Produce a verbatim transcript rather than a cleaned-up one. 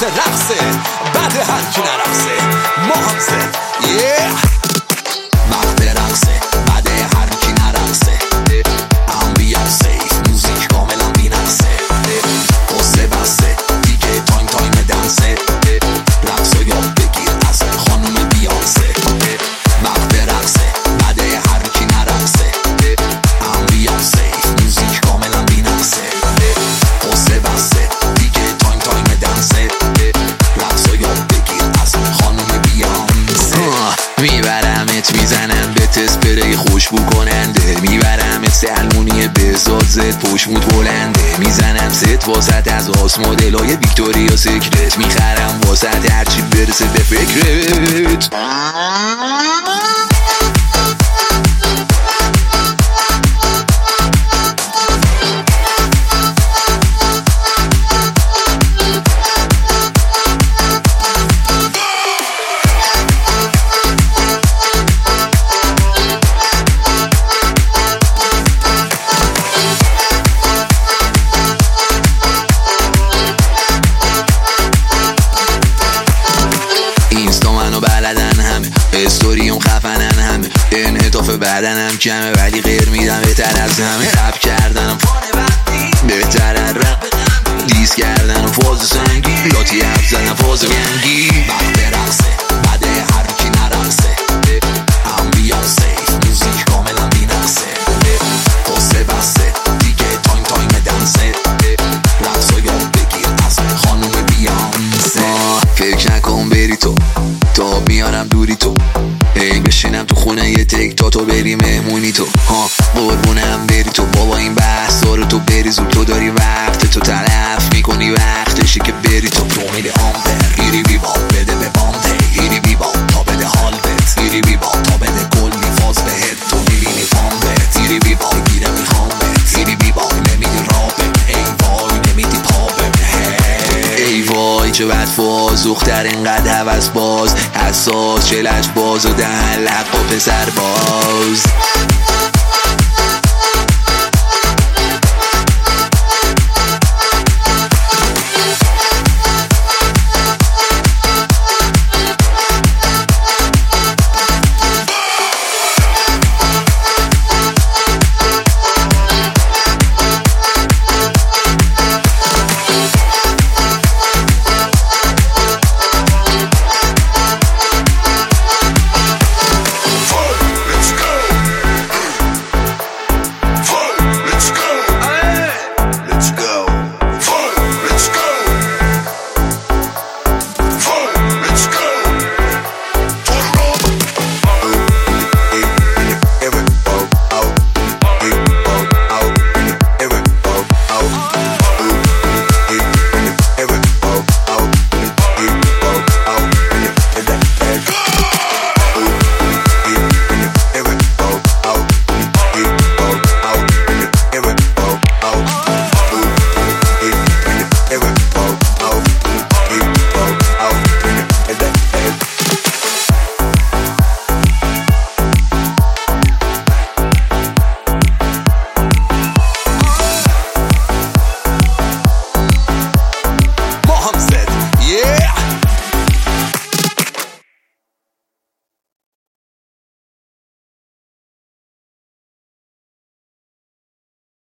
مثل رقصه بعد هر کی نرقصه ما هم زد yeah. وقت رقصه بعد هر کی نرقصه امبیانسه موزیک کاملا بینقصه قصه بسته دیگه تایم تایم دنسه رقصه یاد بگیر از خانوم بیانسه وقت رقصه بعد هر کی نرقصه امبیانسه موزیک کاملا بینقصه قصه بسته دیگه تایم تایم دنسه رقصه یاد بگیر از خانوم بیانسه میبرمت میزنم به تسپری خوشبو کننده میبرمت سلمونی بزاد زد پشموت بلنده میزنم ست واسط از آس مدلای ویکتوریا سیکرت میخرم واسط هرچی برسه به فکرت استوریم خفنن همه انعطاف بدنم کمه ولی غیر میدم بهتر از همه رپ کردنم فانه وقتی بهتر از رپ دیس کردنم فاز سنگی لاتی حرف زدن فاز گنگی وقت رقصه بعد هر کی نرقصه امبیانسه موزیک کاملا بینقصه قصه بسته دیگه تایم تایم دنسه رقصا یاد بگیر از خانوم بیانسه فکر نکن بری تو تا بیارم دوری تو ای بشینم تو خونه یه تک تا تو بری مهمونی تو ها قربونم بری تو بابا این بحث داره تو بری زود تو داری وقت تو تلف میکنی وقتشی که بری تو تو میده آمبر ایری بی باب بده به بانده ایری بی باب تا بده حال بت ایری بی باب تا بده کلی فاز بهت تو میبینی پامبت ایری بی باب گیره میخوام بت ایری بی باب نمیدی رابت ای وای نمیدی پابت ای وای چه بد فاز دختر اینقدر حوض باز حساس چلش باز و دهن لب با پسر باز